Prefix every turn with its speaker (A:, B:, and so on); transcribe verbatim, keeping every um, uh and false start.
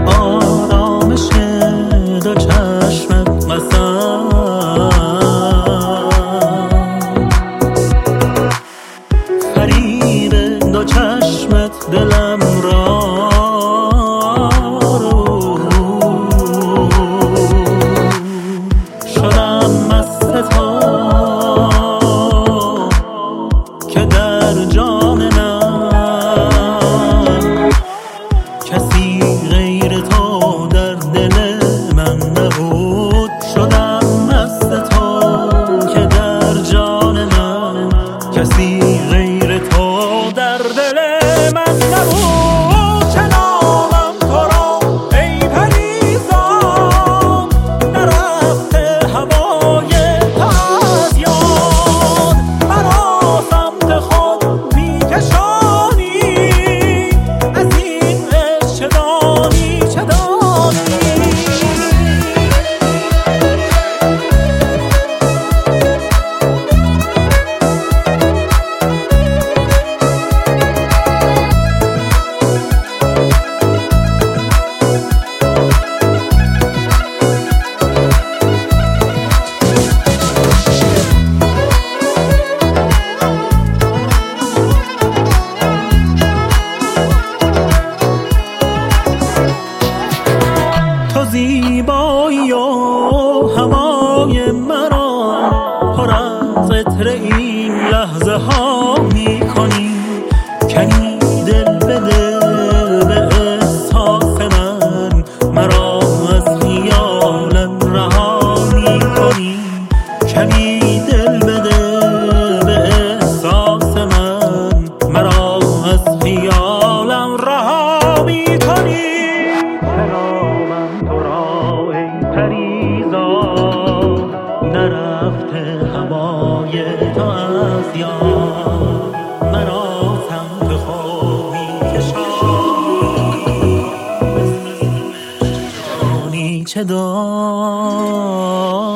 A: آرامش دو چشمت مثلا فریب دو چشمت دلم را شدم مست تو که در جان من کسی غیر تو در دل من نبود. شدم مست تو که در جان من کسی غیر تو در دل من نبود. چنانم تو را ای پریزاد نرفته هوای تازیان مرا سمت خود میکشانی از این عشق چه دانی چه دانی. تو زیبایی و هوای مرا پر از عطر این لحظه ها می کنی. کنی دل به دل به احساس من مرا از خیالم رها می کنی. کنی دل به دل به احساس من مرا از خیالم رها می کنی. سلامم تو را ای پریزاد نرفته هوای تو از یاد مرا سمت خود میکشانی چه دانی چه دانی.